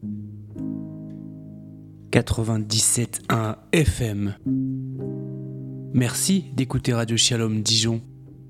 97.1 FM. Merci d'écouter Radio Shalom Dijon.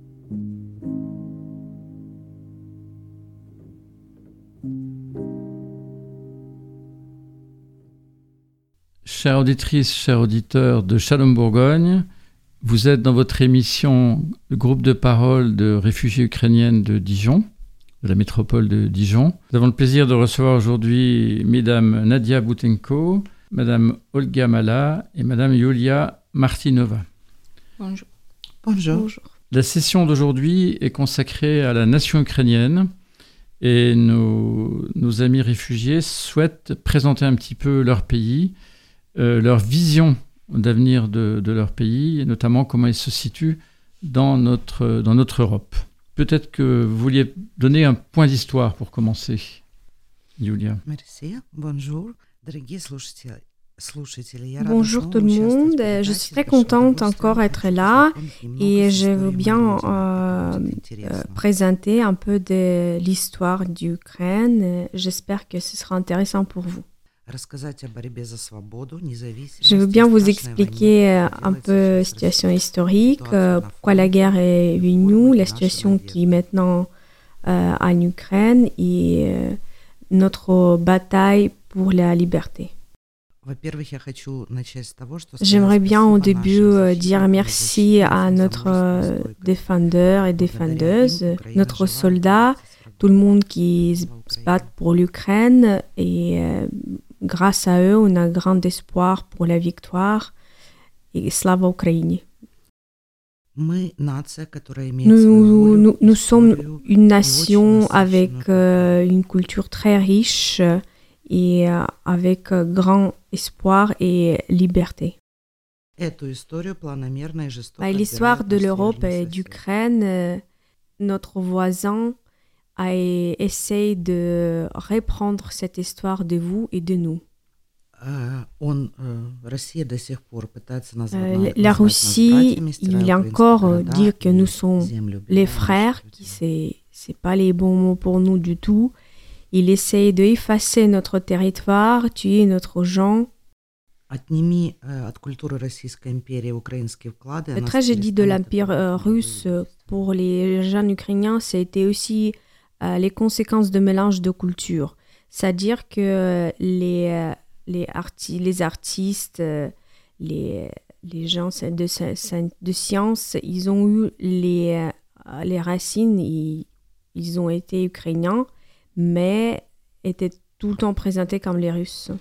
Chères auditrices, chers auditeurs de Shalom Bourgogne, vous êtes dans votre émission le groupe de parole de réfugiés ukrainiennes de Dijon, de la métropole de Dijon. Nous avons le plaisir de recevoir aujourd'hui Mesdames Nadia Boutenko, Madame Olga Mala et Madame Yulia Martinova. Bonjour. Bonjour. La session d'aujourd'hui est consacrée à la nation ukrainienne et nos amis réfugiés souhaitent présenter un petit peu leur pays, leur vision d'avenir de leur pays et notamment comment ils se situent dans notre Europe. Peut-être que vous vouliez donner un point d'histoire pour commencer, Yulia. Merci. Bonjour. Bonjour tout le monde, je suis très contente encore d'être là et je veux bien présenter un peu de l'histoire d'Ukraine. J'espère que ce sera intéressant pour vous. Je veux bien vous expliquer un peu la situation historique, pourquoi la guerre est venue, la situation qui est maintenant en Ukraine et notre bataille pour la liberté. J'aimerais bien au début dire merci à notre défendeur et défendeuse, notre soldat, tout le monde qui se bat pour l'Ukraine et grâce à eux, on a grand espoir pour la victoire et slava Ukraine. Nous sommes une nation avec une culture très riche et avec grand espoir et liberté. L'histoire de l'Europe et d'Ukraine, notre voisin a essayé de reprendre cette histoire de vous et de nous. La Russie, il encore dit que nous sommes les frères, qui c'est pas les bons mots pour nous du tout. Il essaye d'effacer notre territoire, tuer notre gens. La tragédie de l'Empire russe pour les jeunes Ukrainiens, c'était aussi les conséquences de mélange de cultures. C'est-à-dire que les artistes, les gens de science, ils ont eu les racines, ils ont été ukrainiens, mais étaient tout le temps présentés comme les Russes.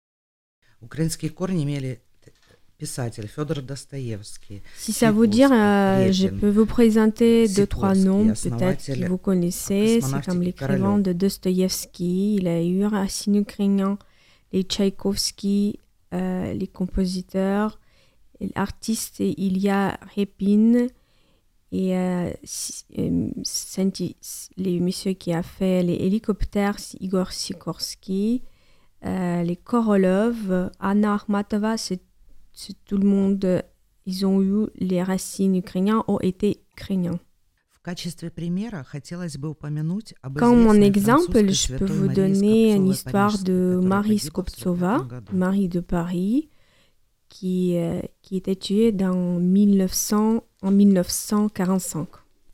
Si ça vous dit, je peux vous présenter 2-3 noms, peut-être que vous connaissez. C'est comme l'écrivain de Dostoïevski, il a eu un racine ukrainien, les Tchaïkovski, les compositeurs, l'artiste Ilya Repin, et les messieurs qui a fait les hélicoptères, Igor Sikorsky, les Korolov, Anna Akhmatova, c'est tout le monde, ils ont eu les racines ukrainiennes, ont été ukrainiens. Comme un exemple, je peux vous donner une histoire de Marie Skoptsova, Marie de Paris, qui était tuée en 1945.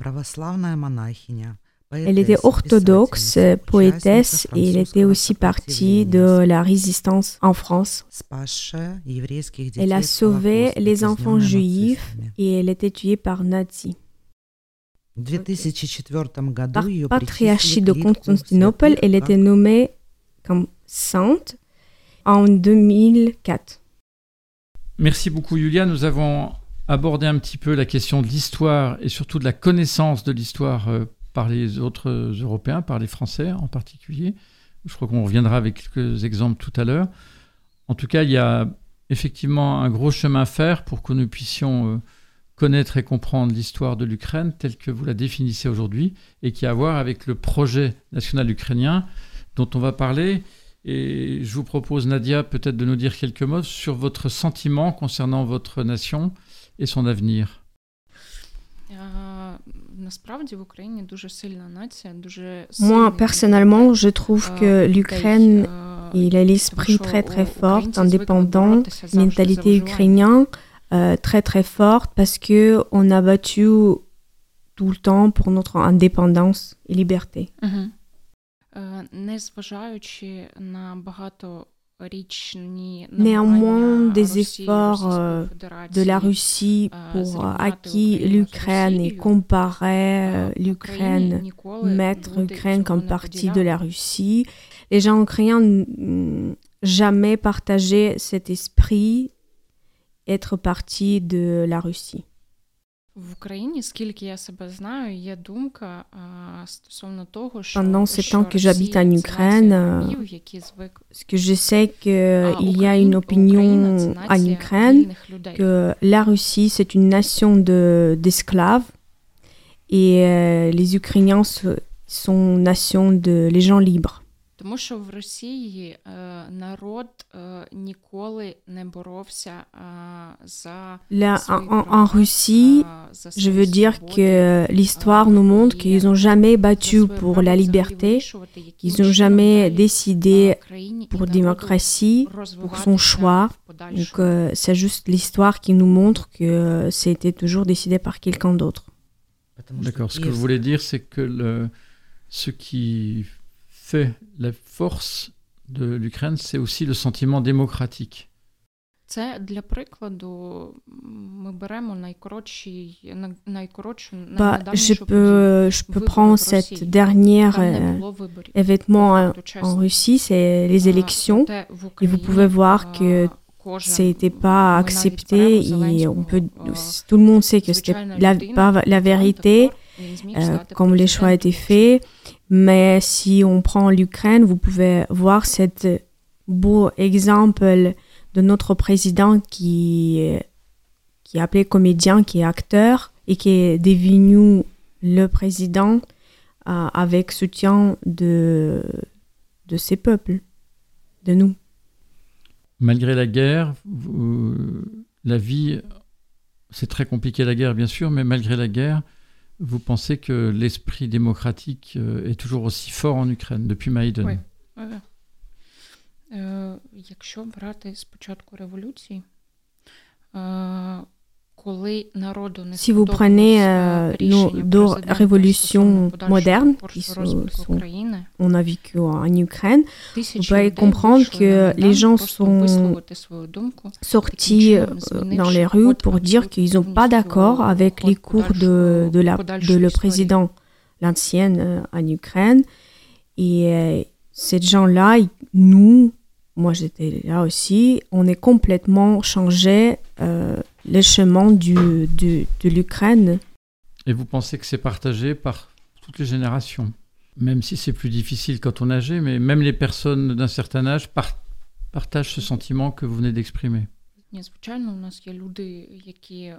Elle était orthodoxe, poétesse, et elle était aussi partie de la résistance en France. Elle a sauvé les enfants juifs et elle était tuée par nazis. Par patriarchie de Constantinople, elle était nommée comme sainte en 2004. Merci beaucoup, Yulia. Nous avons abordé un petit peu la question de l'histoire et surtout de la connaissance de l'histoire par les autres Européens, par les Français en particulier. Je crois qu'on reviendra avec quelques exemples tout à l'heure. En tout cas, il y a effectivement un gros chemin à faire pour que nous puissions connaître et comprendre l'histoire de l'Ukraine telle que vous la définissez aujourd'hui et qui a à voir avec le projet national ukrainien dont on va parler. Et je vous propose, Nadia, peut-être de nous dire quelques mots sur votre sentiment concernant votre nation et son avenir. Moi, personnellement, je trouve que l'Ukraine Il a l'esprit très très fort, indépendant, mentalité ukrainienne très très forte parce que on a battu tout le temps pour notre indépendance et liberté. Néanmoins, des efforts de la Russie pour acquis l'Ukraine et comparer l'Ukraine, mettre l'Ukraine comme partie de la Russie, les gens ukrainiens n'ont jamais partagé cet esprit être partie de la Russie. Pendant ce temps que j'habite en Ukraine, ce que je sais qu'il y a une opinion en Ukraine que la Russie c'est une nation d'esclaves et les Ukrainiens sont une nation de les gens libres. Тому що в Росії народ ніколи не боровся за En Russie, je veux dire que l'histoire nous montre qu'ils n'ont jamais battu pour la liberté, ils n'ont jamais décidé pour la démocratie, pour son choix. Donc c'est juste l'histoire qui nous montre que c'était toujours décidé par quelqu'un d'autre. D'accord, ce que vous voulez dire, c'est que ce qui fait la force de l'Ukraine, c'est aussi le sentiment démocratique. Це для прикладу ми беремо найкоротшу je peux prendre cette dernière événement en Russie, c'est les élections, et vous pouvez voir que c'était pas accepté et tout le monde sait que c'était pas la vérité comme les choix étaient faits. Mais si on prend l'Ukraine, vous pouvez voir cet beau exemple de notre président qui est appelé comédien, qui est acteur et qui est devenu le président avec soutien de ses peuples, de nous. Malgré la guerre, la vie, c'est très compliqué la guerre bien sûr, mais malgré la guerre, vous pensez que l'esprit démocratique est toujours aussi fort en Ukraine depuis Maïdan? Oui. Якщо брати з початку революції, коли народу не Si vous prenez nos révolutions modernes qui on a vécu en Ukraine, vous pouvez comprendre que les gens sont sortis dans les rues pour dire qu'ils sont pas d'accord avec les cours de le président, l'ancien en Ukraine. Et ces gens-là, moi j'étais là aussi, on est complètement changé le chemin de l'Ukraine. Et vous pensez que c'est partagé par toutes les générations, même si c'est plus difficile quand on est âgé, mais même les personnes d'un certain âge partagent ce sentiment que vous venez d'exprimer. Звичайно, у нас є люди, які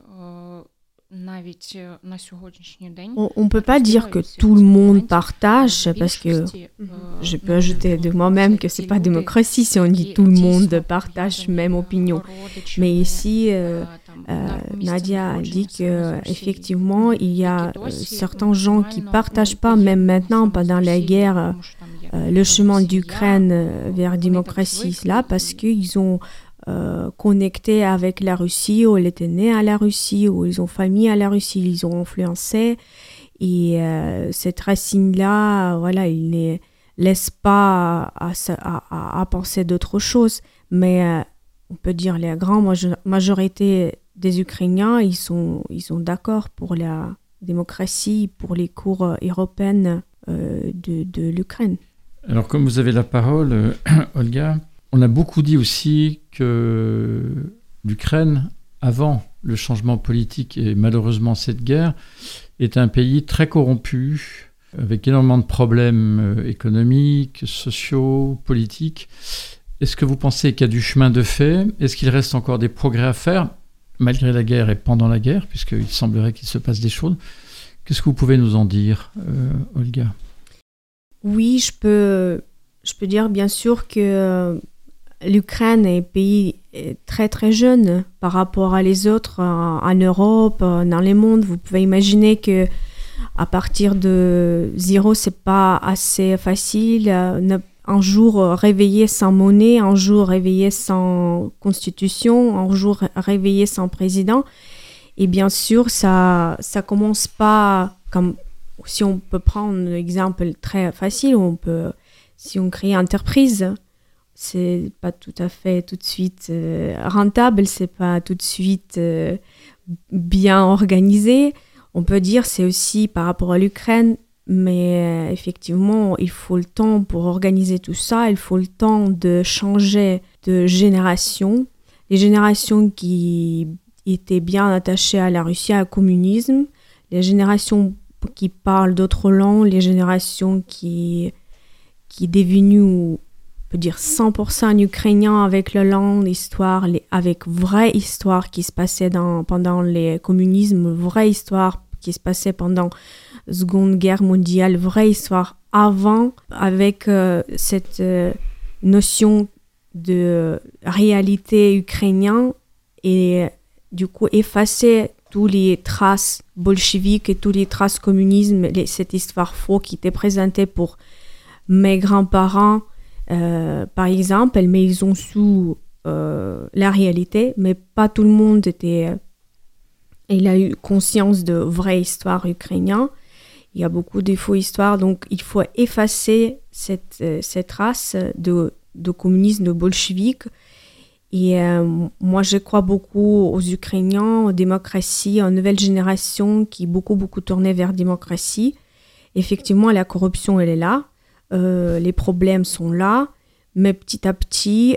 навіть на сьогоднішній день. On peut pas dire que tout le monde partage, parce que je peux ajouter de moi-même que c'est pas démocratie si on dit tout le monde partage même opinion. Mais ici, Nadia a dit que effectivement il y a certains gens qui partagent pas, même maintenant pendant la guerre, le chemin d'Ukraine vers la démocratie là, parce qu'ils ont connectés avec la Russie, ou ils étaient nés à la Russie, ou ils ont famille à la Russie, ils ont influencé. Et cette racine-là, voilà, ils ne laissent pas à penser d'autre chose. Mais on peut dire la grande majorité des Ukrainiens, ils sont d'accord pour la démocratie, pour les cours européennes de l'Ukraine. Alors, comme vous avez la parole, Olga, on a beaucoup dit aussi que l'Ukraine, avant le changement politique et malheureusement cette guerre, est un pays très corrompu, avec énormément de problèmes économiques, sociaux, politiques. Est-ce que vous pensez qu'il y a du chemin de fait? Est-ce qu'il reste encore des progrès à faire, malgré la guerre et pendant la guerre, puisqu'il semblerait qu'il se passe des choses? Qu'est-ce que vous pouvez nous en dire, Olga? Oui, je peux dire bien sûr que l'Ukraine est un pays très très jeune par rapport à les autres en Europe, dans le monde. Vous pouvez imaginer que à partir de zéro, c'est pas assez facile. un jour réveillé sans monnaie, un jour réveillé sans constitution, un jour réveillé sans président. Et bien sûr, ça commence pas comme, si on peut prendre un exemple très facile, si on crée une entreprise, c'est pas tout à fait tout de suite rentable, c'est pas tout de suite bien organisé. On peut dire c'est aussi par rapport à l'Ukraine, mais effectivement, il faut le temps pour organiser tout ça, il faut le temps de changer de génération. Les générations qui étaient bien attachées à la Russie, au communisme, les générations qui parlent d'autres langues, les générations qui est devenue, on peut dire 100% ukrainien avec la langue, l'histoire, avec vraie histoire qui se passait pendant le communisme, vraie histoire qui se passait pendant la Seconde Guerre mondiale, vraie histoire avant, avec cette notion de réalité ukrainienne et du coup effacer toutes les traces bolcheviques et toutes les traces communisme, cette histoire fausse qui était présentée pour mes grands-parents, par exemple, mais ils ont su la réalité, mais pas tout le monde il a eu conscience de vraie histoire ukrainienne. Il y a beaucoup de faux histoires, donc il faut effacer cette trace de communisme, de bolchevique. Et moi, je crois beaucoup aux Ukrainiens, aux démocraties, aux nouvelles générations qui beaucoup tournaient vers la démocratie. Effectivement, la corruption, elle est là. Les problèmes sont là. Mais petit à petit,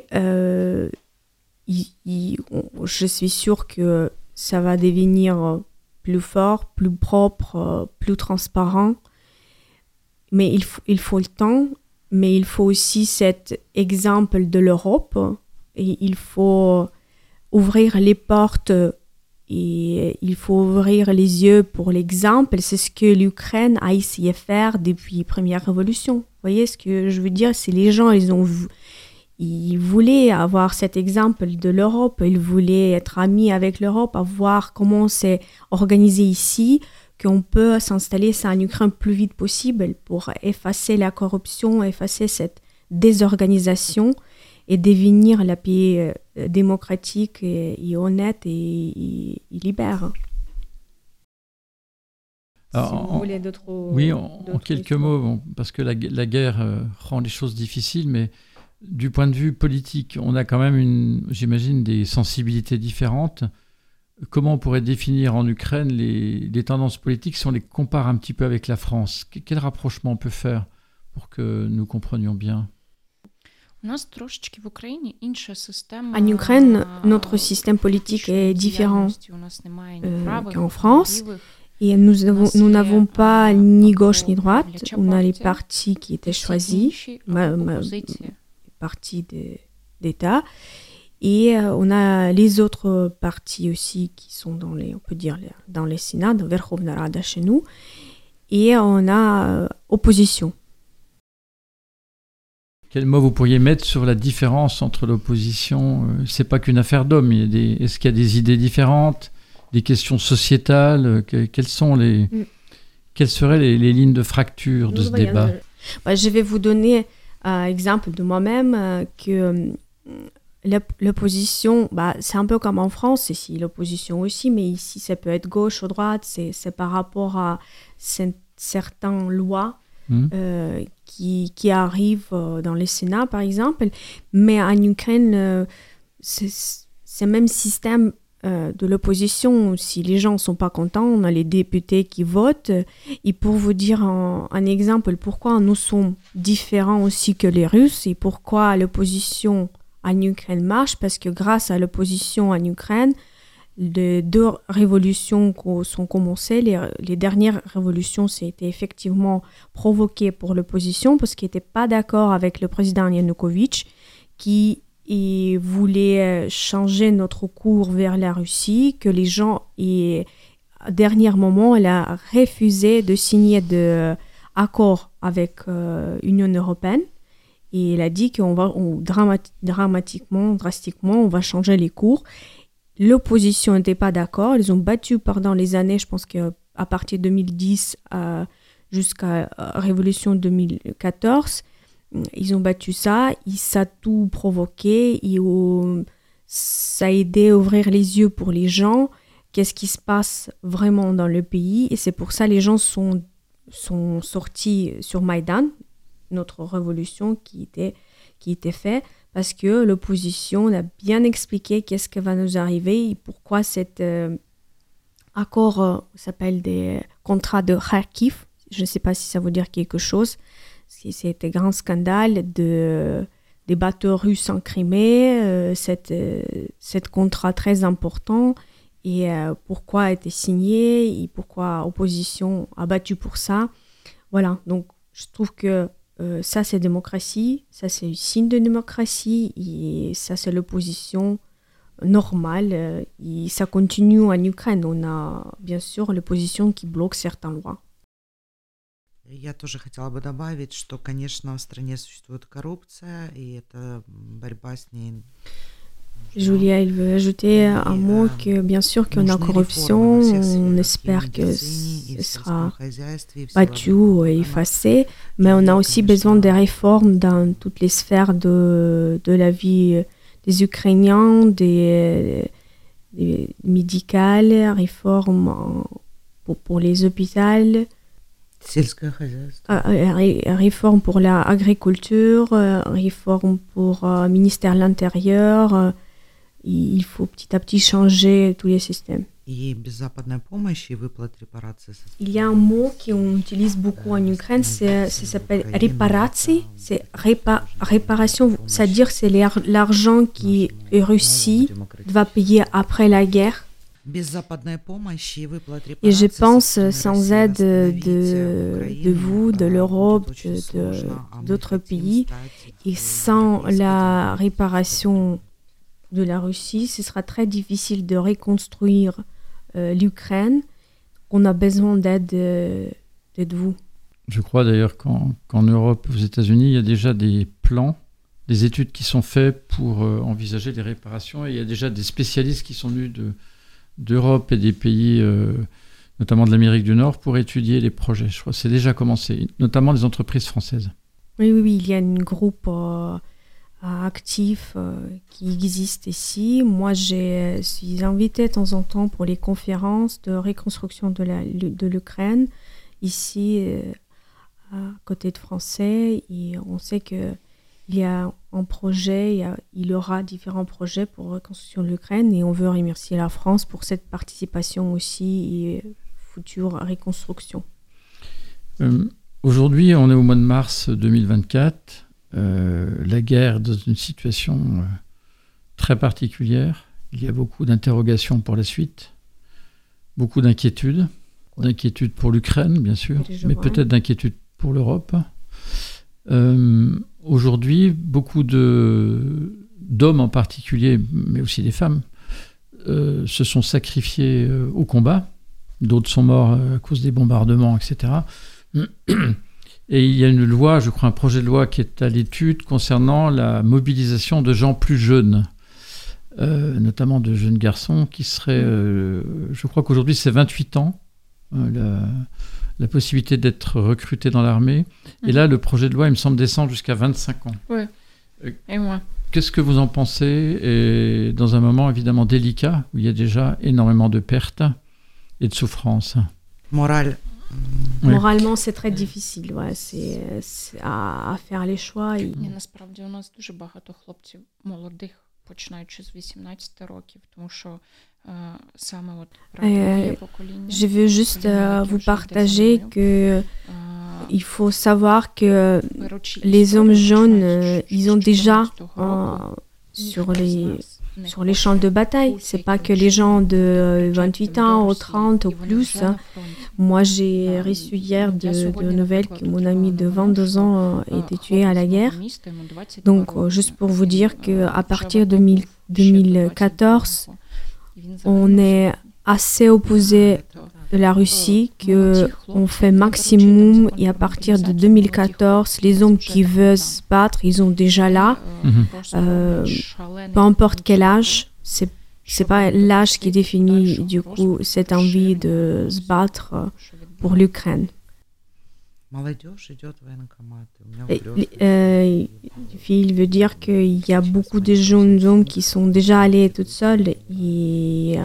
je suis sûre que ça va devenir plus fort, plus propre, plus transparent. Mais il faut le temps. Mais il faut aussi cet exemple de l'Europe. Et il faut ouvrir les portes et il faut ouvrir les yeux pour l'exemple. C'est ce que l'Ukraine a essayé de faire depuis la première révolution. Vous voyez ce que je veux dire? C'est les gens, ils voulaient avoir cet exemple de l'Europe. Ils voulaient être amis avec l'Europe, voir comment c'est organisé ici, qu'on peut s'installer en Ukraine le plus vite possible pour effacer la corruption, effacer cette désorganisation et devenir la pays démocratique et honnête et libre. Alors, si vous voulez d'autres... Oui, en quelques mots, parce que la guerre rend les choses difficiles, mais du point de vue politique, on a quand même, j'imagine, des sensibilités différentes. Comment on pourrait définir en Ukraine les tendances politiques si on les compare un petit peu avec la France? Quel rapprochement on peut faire pour que nous comprenions bien? En Ukraine, notre système politique est différent qu'en France. Et nous n'avons pas ni gauche ni droite. On a les partis qui étaient choisis, partis d'État. Et on a les autres partis aussi qui sont on peut dire, dans les Sénats, dans Verkhovna Rada chez nous. Et on a opposition. Quel mot vous pourriez mettre sur la différence entre l'opposition? C'est pas qu'une affaire d'hommes. Est-ce qu'il y a des idées différentes, des questions sociétales? Quelles seraient les lignes de fracture de ce débat? Je vais vous donner un exemple de moi-même que l'opposition, c'est un peu comme en France ici, l'opposition aussi, mais ici ça peut être gauche ou droite. C'est par rapport à certaines lois. Qui arrivent dans les Sénats, par exemple. Mais en Ukraine, c'est le même système de l'opposition. Si les gens ne sont pas contents, on a les députés qui votent. Et pour vous dire un exemple, pourquoi nous sommes différents aussi que les Russes et pourquoi l'opposition en Ukraine marche, parce que grâce à l'opposition en Ukraine, les deux révolutions qui sont commencées, les dernières révolutions, c'était effectivement provoqué pour l'opposition parce qu'ils n'étaient pas d'accord avec le président Yanukovych qui voulait changer notre cours vers la Russie, que les gens, à dernier moment, elle a refusé de signer d'accords avec l'Union européenne. Et elle a dit qu'on va drastiquement, on va changer les cours. L'opposition n'était pas d'accord. Ils ont battu pendant les années, je pense qu'à partir de 2010 jusqu'à la Révolution 2014, ils ont battu ça, et ça a tout provoqué, ça a aidé à ouvrir les yeux pour les gens, qu'est-ce qui se passe vraiment dans le pays, et c'est pour ça que les gens sont sortis sur Maïdan, notre révolution qui était faite, parce que l'opposition a bien expliqué qu'est-ce qui va nous arriver et pourquoi cet accord s'appelle des contrats de Kharkiv. Je ne sais pas si ça veut dire quelque chose. C'était un grand scandale des bateaux russes en Crimée, cet contrat très important, et pourquoi a été signé, et pourquoi l'opposition a battu pour ça. Voilà, donc je trouve que ça c'est démocratie, ça c'est un signe de démocratie, et ça c'est l'opposition normale, et ça continue en Ukraine. On a bien sûr l'opposition qui bloque certaines lois. Я тоже хотела бы добавить, что, конечно, в стране существует коррупция, и это борьба с ней. Julia, il veut ajouter un mot que bien sûr qu'on a corruption, on espère que ce sera battu ou effacé, mais on a aussi besoin de réformes dans toutes les sphères de la vie des Ukrainiens, des médicales, réformes pour les hôpitaux, réforme pour l'agriculture, réforme pour le ministère de l'Intérieur. Il faut petit à petit changer tous les systèmes. Il y a un mot qu'on utilise beaucoup en Ukraine, ça s'appelle réparation. C'est réparation, c'est-à-dire c'est l'argent qui est Russie va payer après la guerre. Et je pense, sans aide de vous, de l'Europe, d'autres pays, et sans la réparation de la Russie, ce sera très difficile de reconstruire l'Ukraine. On a besoin d'aide de vous. Je crois d'ailleurs qu'en Europe, aux États-Unis, il y a déjà des plans, des études qui sont faites pour envisager les réparations, et il y a déjà des spécialistes qui sont venus d'Europe et des pays, notamment de l'Amérique du Nord, pour étudier les projets. Je crois que c'est déjà commencé, notamment les entreprises françaises. Oui, il y a un groupe actif qui existe ici. Moi, je suis invitée de temps en temps pour les conférences de reconstruction de l'Ukraine, ici, à côté de Français. Et on sait qu'il y a un projet, il y aura différents projets pour reconstruction de l'Ukraine, et on veut remercier la France pour cette participation aussi et future reconstruction. Aujourd'hui, on est au mois de mars 2024. La guerre est dans une situation très particulière. Il y a beaucoup d'interrogations pour la suite, beaucoup d'inquiétudes. D'inquiétudes pour l'Ukraine, bien sûr, mais peut-être d'inquiétudes pour l'Europe. Aujourd'hui, beaucoup d'hommes en particulier, mais aussi des femmes, se sont sacrifiés au combat. D'autres sont morts à cause des bombardements, etc. Et il y a une loi, je crois un projet de loi qui est à l'étude concernant la mobilisation de gens plus jeunes, notamment de jeunes garçons qui seraient, je crois qu'aujourd'hui c'est 28 ans, la possibilité d'être recruté dans l'armée. Et là, le projet de loi, il me semble, descend jusqu'à 25 ans. Oui, et moi. Qu'est-ce que vous en pensez? Et dans un moment évidemment délicat, où il y a déjà énormément de pertes et de souffrances. Moralement, c'est très difficile. C'est à faire les choix. Насправді у нас дуже багато хлопців молодих, починаючи з 18 років, тому що саме от покоління. Je veux juste vous partager que il faut savoir que les hommes jeunes, ils ont déjà sur les champs de bataille. C'est pas que les gens de 28 ans ou 30 ou plus. Moi, j'ai reçu hier de nouvelles que mon ami de 22 ans a été tué à la guerre. Donc, juste pour vous dire qu'à partir de 2014, on est assez opposé de la Russie, qu'on fait maximum, et à partir de 2014, les hommes qui veulent se battre, ils sont déjà là. Peu importe quel âge, c'est pas l'âge qui définit du coup cette envie de se battre pour l'Ukraine. Молодежь идет в военкомат. Il veut dire qu'il y a beaucoup de jeunes hommes qui sont déjà allés toutes seules et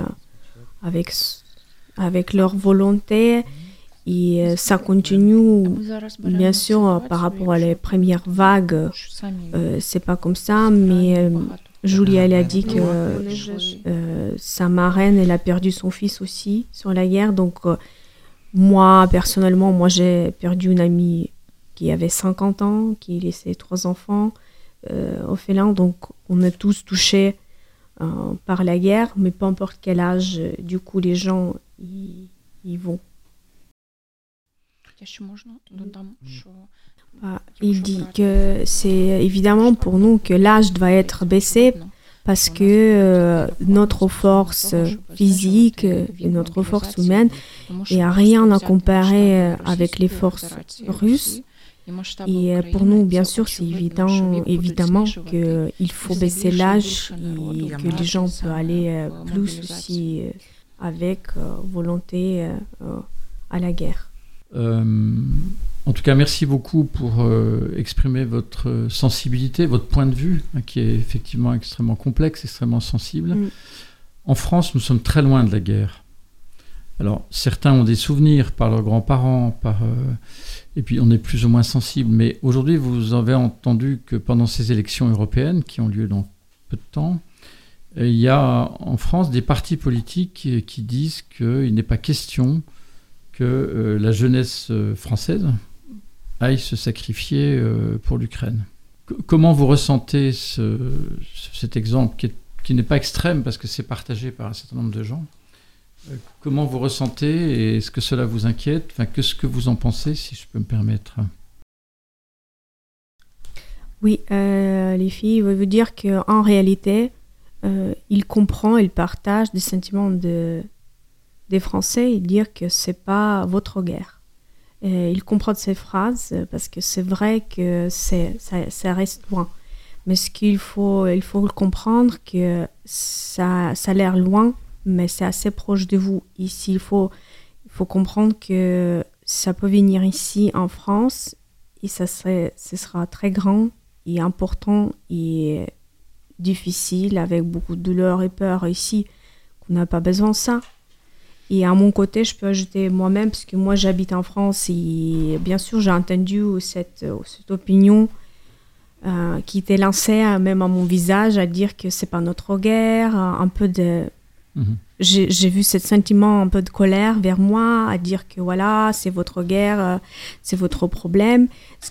avec leur volonté. Et ça continue, bien sûr, par rapport à les premières vagues. C'est pas comme ça, mais Julia, elle a dit que sa marraine, elle a perdu son fils aussi sur la guerre. Donc, moi, personnellement, j'ai perdu une amie qui avait 50 ans, qui a laissé 3 enfants orphelins. Donc, on est tous touchés par la guerre, mais peu importe quel âge, du coup, les gens, ils vont. Il dit que c'est évidemment pour nous que l'âge doit être baissé parce que notre force physique et notre force humaine n'est rien à comparer avec les forces russes. Et pour nous, bien sûr, c'est évidemment qu'il faut baisser l'âge et que les gens peuvent aller plus aussi avec volonté à la guerre. En tout cas, merci beaucoup pour exprimer votre sensibilité, votre point de vue, qui est effectivement extrêmement complexe, extrêmement sensible. En France, nous sommes très loin de la guerre. Alors, certains ont des souvenirs par leurs grands-parents, et puis on est plus ou moins sensible. Mais aujourd'hui, vous avez entendu que pendant ces élections européennes, qui ont lieu dans peu de temps, il y a en France des partis politiques qui disent qu'il n'est pas question que la jeunesse française aille se sacrifier pour l'Ukraine. Comment vous ressentez cet exemple qui n'est pas extrême parce que c'est partagé par un certain nombre de gens? Comment vous ressentez et est-ce que cela vous inquiète? Enfin, qu'est-ce que vous en pensez, si je peux me permettre? Oui, les filles veulent dire qu'en réalité, il comprend, il partage des sentiments des Français et dire que c'est pas votre guerre. Il comprend ces phrases parce que c'est vrai que ça reste loin. Mais il faut le comprendre que ça a l'air loin, mais c'est assez proche de vous. Ici, il faut comprendre que ça peut venir ici en France et ce sera très grand et important et difficile avec beaucoup de douleur et peur ici, qu'on n'a pas besoin de ça. Et à mon côté, je peux ajouter moi-même, parce que moi j'habite en France et bien sûr j'ai entendu cette opinion qui était lancée même à mon visage à dire que c'est pas notre guerre, un peu de... J'ai vu ce sentiment un peu de colère vers moi, à dire que voilà, c'est votre guerre, c'est votre problème.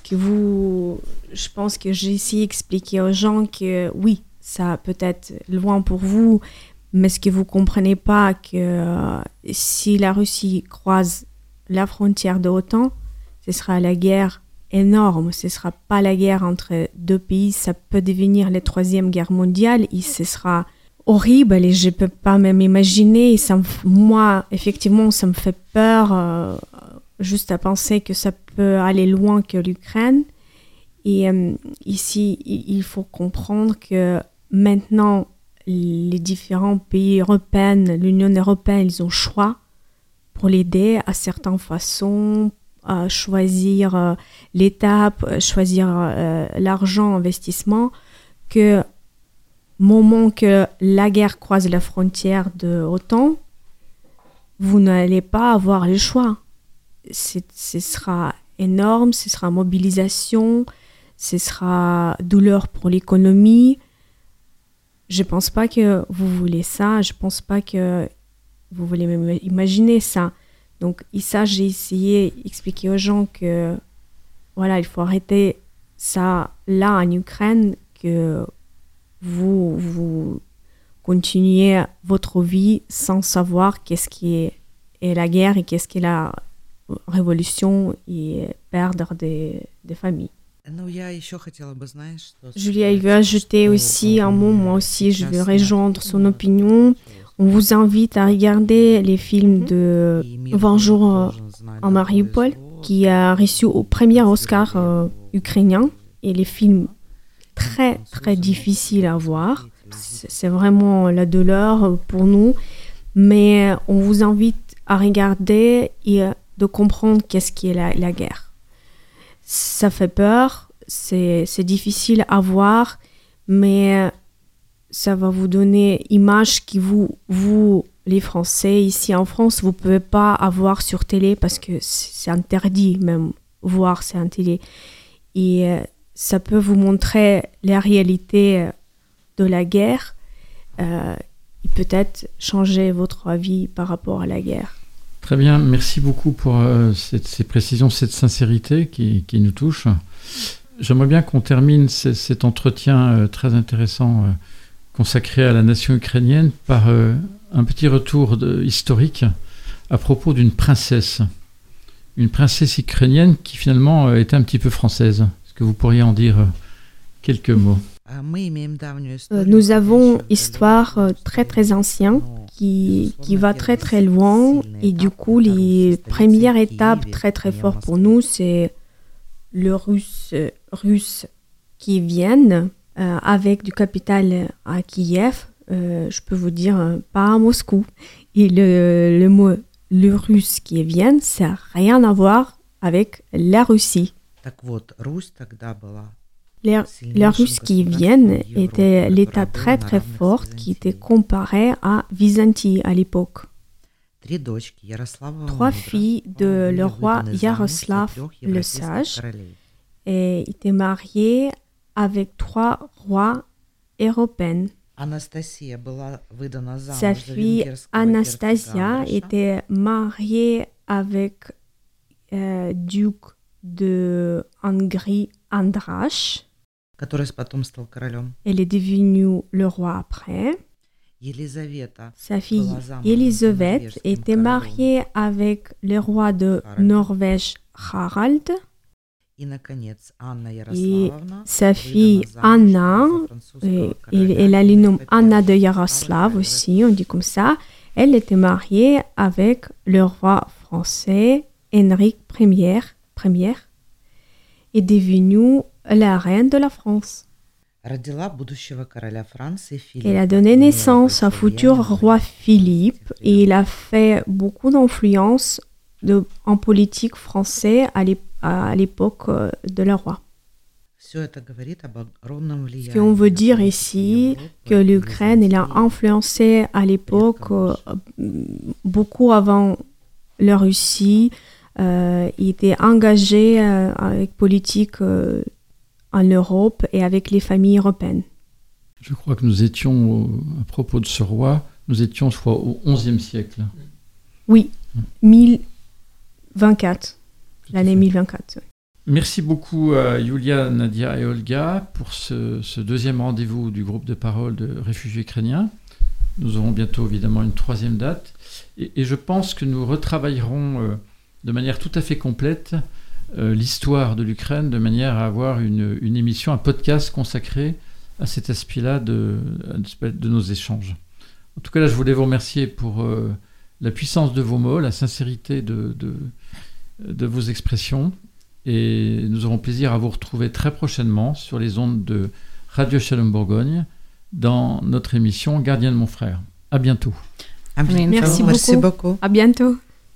Je pense que j'ai ici expliqué aux gens que oui, ça peut être loin pour vous, mais ce que vous comprenez pas, que si la Russie croise la frontière de l'OTAN, ce sera la guerre énorme. Ce sera pas la guerre entre deux pays, ça peut devenir la 3e guerre mondiale et ce sera horrible et je peux pas même imaginer. Moi, effectivement, ça me fait peur juste à penser que ça peut aller loin que l'Ukraine. Et ici, il faut comprendre que maintenant, les différents pays européens, l'Union européenne, ils ont le choix pour l'aider à certaines façons, à choisir l'étape, choisir l'argent, investissement, que moment que la guerre croise la frontière de l'OTAN, vous n'allez pas avoir le choix. Ce sera énorme, ce sera mobilisation, ce sera douleur pour l'économie. Je pense pas que vous voulez ça, je pense pas que vous voulez même imaginer ça. Donc, ça, j'ai essayé d'expliquer aux gens que, voilà, il faut arrêter ça là en Ukraine, que vous continuez votre vie sans savoir qu'est-ce qui est la guerre et qu'est-ce qui est la révolution et perdre des familles. Julia, il veut ajouter aussi un mot, moi aussi je veux rejoindre son opinion. On vous invite à regarder les films de 20 jours en Mariupol, qui a reçu au premier Oscar ukrainien, et les films très très difficiles à voir. C'est vraiment la douleur pour nous, mais on vous invite à regarder et de comprendre qu'est-ce qui est la guerre. ça fait peur, c'est difficile à voir, mais ça va vous donner image que vous, les Français, ici en France, vous ne pouvez pas avoir sur télé parce que c'est interdit même voir sur télé. Et ça peut vous montrer la réalité de la guerre et peut-être changer votre avis par rapport à la guerre. Très bien, merci beaucoup pour ces précisions, cette sincérité qui nous touche. J'aimerais bien qu'on termine cet entretien très intéressant consacré à la nation ukrainienne par un petit retour historique à propos d'une princesse ukrainienne qui finalement était un petit peu française. Est-ce que vous pourriez en dire quelques mots? Nous avons une histoire très très ancienne qui va très très loin et du coup les premières étapes très très fortes pour nous c'est le russe qui viennent avec du capital à Kiev, je peux vous dire pas à Moscou. Et le mot le russe qui viennent, ça n'a rien à voir avec la Russie. Les Russes qui viennent étaient l'État très très fort qui était comparé à Byzantie à l'époque. 3 filles de le roi Yaroslav le Sage étaient mariées avec 3 rois européens. Sa fille Anastasia était mariée avec duc de Hongrie Andras. Elle est devenue le roi après. Sa fille Elisabeth était mariée avec le roi de Norvège Harald. Et sa fille Anna, elle a le nom Anna de Yaroslav aussi, on dit comme ça. Elle était mariée avec le roi français Henri Ier et devenue la reine de la France. Elle a donné naissance au futur roi Philippe et il a fait beaucoup d'influence en politique française à l'époque de la roi. Ce qu'on veut dire ici, que l'Ukraine elle a influencé à l'époque beaucoup avant la Russie, il était engagé avec politique en Europe et avec les familles européennes. Je crois que nous étions, à propos de ce roi, nous étions, je crois, au XIe siècle. Oui, 1024, l'année 1024. Merci beaucoup à Yulia, Nadia et Olga pour ce deuxième rendez-vous du groupe de parole de réfugiés ukrainiens. Nous aurons bientôt évidemment une 3e date. Et je pense que nous retravaillerons de manière tout à fait complète l'histoire de l'Ukraine, de manière à avoir une émission, un podcast consacré à cet aspect-là de nos échanges. En tout cas, là, je voulais vous remercier pour la puissance de vos mots, la sincérité de vos expressions. Et nous aurons plaisir à vous retrouver très prochainement sur les ondes de Radio Shalom Bourgogne dans notre émission Gardien de mon frère. À bientôt. Merci beaucoup. À bientôt.